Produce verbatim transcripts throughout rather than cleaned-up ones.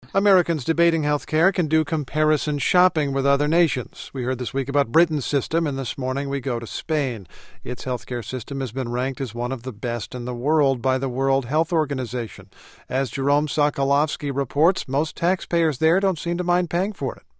Americans debating health care can do comparison shopping with other nations. We heard this week about Britain's system, and this morning we go to Spain. Its health care system has been ranked as one of the best in the world by the World Health Organization. As Jerome Sokolovsky reports, most taxpayers there don't seem to mind paying for it.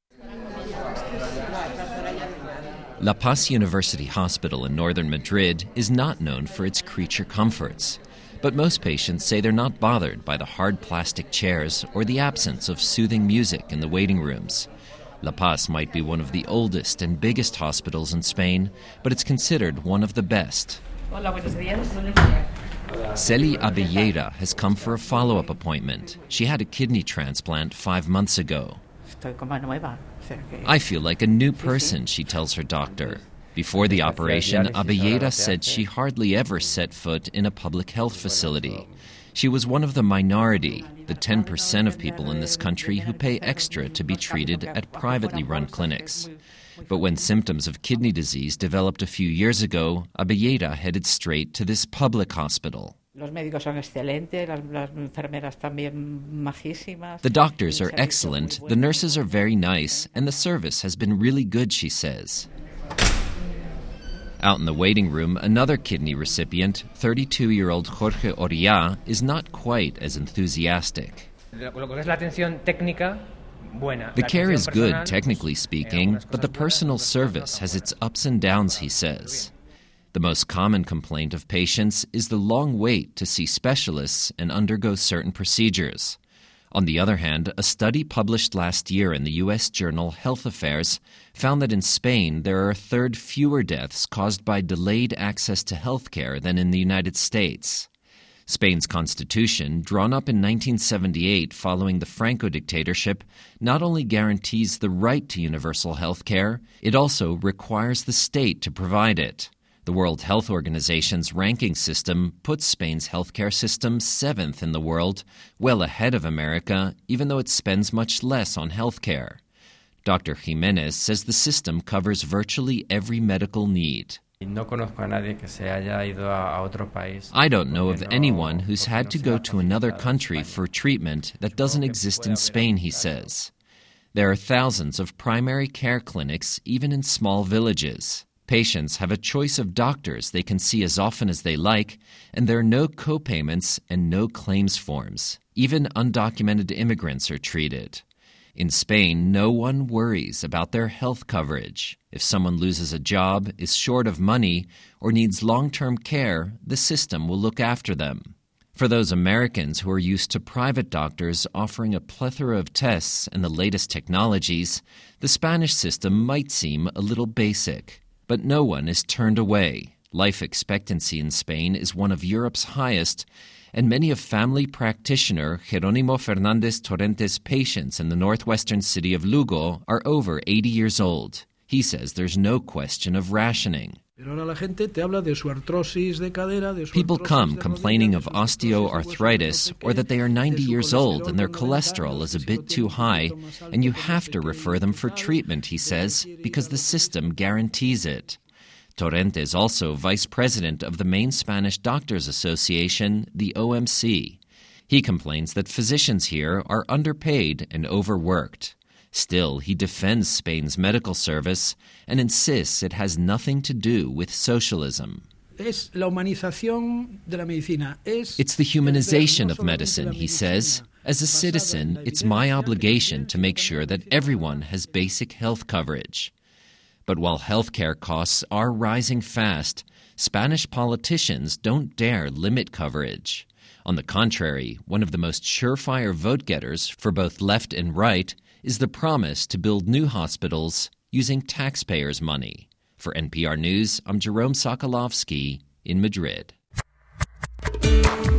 La Paz University Hospital in northern Madrid is not known for its creature comforts. But most patients say they're not bothered by the hard plastic chairs or the absence of soothing music in the waiting rooms. La Paz might be one of the oldest and biggest hospitals in Spain, but it's considered one of the best. Celi Abellera has come for a follow-up appointment. She had a kidney transplant five months ago. I feel like a new person, she tells her doctor. Before the operation, Abellera said she hardly ever set foot in a public health facility. She was one of the minority, the ten percent of people in this country who pay extra to be treated at privately run clinics. But when symptoms of kidney disease developed a few years ago, Abellera headed straight to this public hospital. The doctors are excellent, the nurses are very nice, and the service has been really good, she says. Out in the waiting room, another kidney recipient, thirty-two-year-old Jorge Oria, is not quite as enthusiastic. The care is good, technically speaking, but the personal service has its ups and downs, he says. The most common complaint of patients is the long wait to see specialists and undergo certain procedures. On the other hand, a study published last year in the U S journal Health Affairs found that in Spain there are a third fewer deaths caused by delayed access to health care than in the United States. Spain's constitution, drawn up in nineteen seventy-eight following the Franco dictatorship, not only guarantees the right to universal health care, it also requires the state to provide it. The World Health Organization's ranking system puts Spain's healthcare system seventh in the world, well ahead of America, even though it spends much less on healthcare. Doctor Jimenez says the system covers virtually every medical need. I don't know of anyone who's had to go to another country for treatment that doesn't exist in Spain, he says. There are thousands of primary care clinics, even in small villages. Patients have a choice of doctors they can see as often as they like, and there are no co-payments and no claims forms. Even undocumented immigrants are treated. In Spain, no one worries about their health coverage. If someone loses a job, is short of money, or needs long-term care, the system will look after them. For those Americans who are used to private doctors offering a plethora of tests and the latest technologies, the Spanish system might seem a little basic. But no one is turned away. Life expectancy in Spain is one of Europe's highest, and many of family practitioner Jerónimo Fernández Torrente's patients in the northwestern city of Lugo are over eighty years old. He says there's no question of rationing. People come complaining of osteoarthritis or that they are ninety years old and their cholesterol is a bit too high, and you have to refer them for treatment, he says, because the system guarantees it. Torrente is also vice president of the main Spanish Doctors Association, the O M C. He complains that physicians here are underpaid and overworked. Still, he defends Spain's medical service and insists it has nothing to do with socialism. It's the humanization of medicine, he says. As a citizen, it's my obligation to make sure that everyone has basic health coverage. But while healthcare costs are rising fast, Spanish politicians don't dare limit coverage. On the contrary, one of the most surefire vote-getters for both left and right is the promise to build new hospitals using taxpayers' money. For N P R News, I'm Jerome Sokolovsky in Madrid.